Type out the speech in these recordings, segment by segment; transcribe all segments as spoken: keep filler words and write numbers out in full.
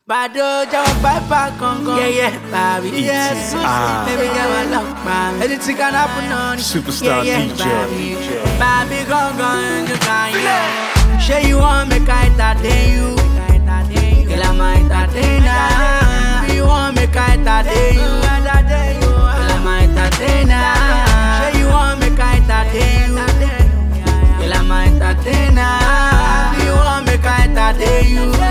Bado jump back back on go. Yeah, yeah, baby. Yes, ah. Baby, get my luck, baby. Anything can happen on it. Superstar yeah, yeah, D J. Baby, baby go go and you can yeah. Say you want me I entertain you. Girl, I'm entertainer. You want me I entertain you. Girl, I'm entertainer. Say you want me I entertain you. Girl, I'm entertainer. You want me I entertain you.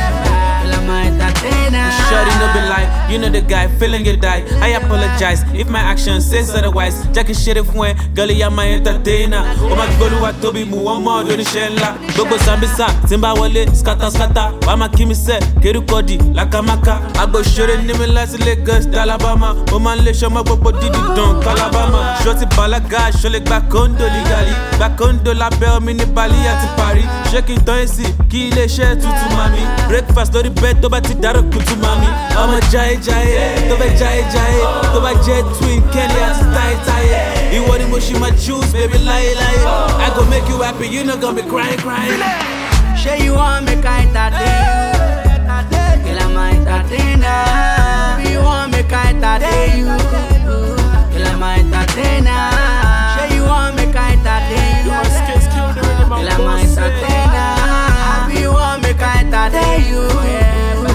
Shorty no be lie, you know the guy, feeling you die. I apologize if my actions says otherwise. Jackie shit if when girlie I'm my entertainer. Oh my god, what to be more more than the shella. Gogo Sambisa, Timba Wale, scatter scatter. Mama Kimi said, Keru Kodi, Lakamaka. I go shorty name last Lagos, Alabama. Oh man, let show my bobo did it down, Calabama. Shorty Balaga, Sholek back on the legally. Back on the label, mini Bali at Paris. Shaking Toynsi, Kile share to mami. Breakfast, no the bed, to bat it to mami. I'm a jai jai, to be jai jai, to be jet twin, Kenny at tie tie. You want to mush my juice, baby, lie lie. I go make you happy, you not gonna be crying crying. Say you want me I entertain you. Girl, I'm entertainer. You want me I entertain you. Girl, I'm entertainer. Say you want me I entertain you. Girl, I'm entertainer. You want me I entertain you.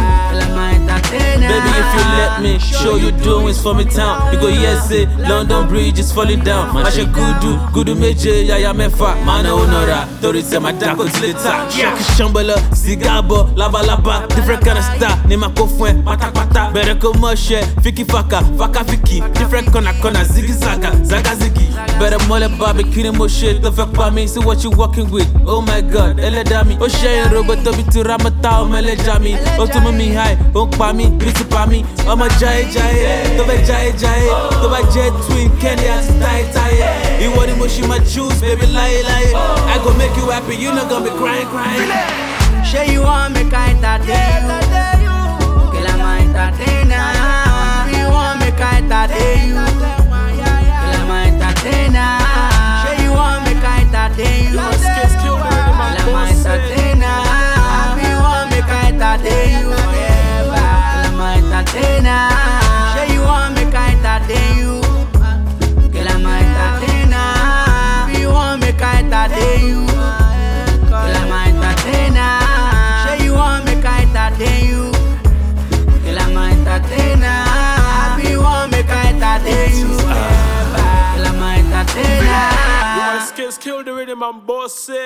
Baby, if you let me show you doings for me town. You go yes, say London Bridge is falling down. I should good do, good do meje, ya ya mefa. Mana honora, tori se ma dako tileta. Shaki shambala, cigabo, lava lava. Different kind of star, nema kofwen, pata pata. Better come moshe, fiki faka, faka fiki. Different kona kona, ziggy zaga, zaga ziggy. Better mole barbecue, mo shit, the fuck by me. See what you walking with, oh my god, ele dami. Oh share robot, to be to ramata, oh mele jami. Oh to me high, oh pa me. Bitch pa me, I'm a jai jai, to be jai jai, to be jet twin, Kenny at tie tie. You want to mush my juice, baby, lie lie. I go make you happy, you not gonna be crying crying. Say you want me I entertain you. Girl, I'm entertainer. You want me I entertain you. Girl, I'm entertainer. Say you want me I entertain you. Girl, I'm entertainer. You want me I entertain you. Entertainer. Say you want me I entertain you. Girl, I'm entertainer. You want me I entertain you. Girl, I'm entertainer. Say you want me I entertain you. Girl, I'm entertainer. You want me I entertain you. Girl, I'm entertainer. My skills kill the rhythm and boss it.